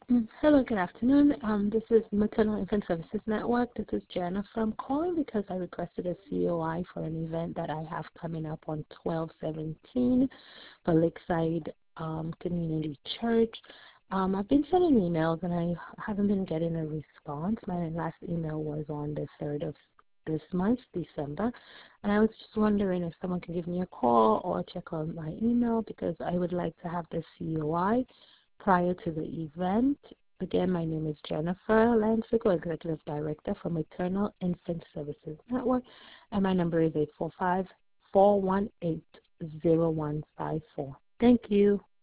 Hello, good afternoon. This is Maternal Infant Services Network. This is Jennifer. I'm calling because I requested a COI for an event that I have coming up on 12/17 for Lakeside Community Church. I've been sending emails and I haven't been getting a response. My last email was on the 3rd of this month, December, and I was just wondering if someone can give me a call or check on my email because I would like to have the COI prior to the event. Again, my name is Jennifer Lansico, Executive Director for Maternal Infant Services Network, and my number is 845-418-0154. Thank you.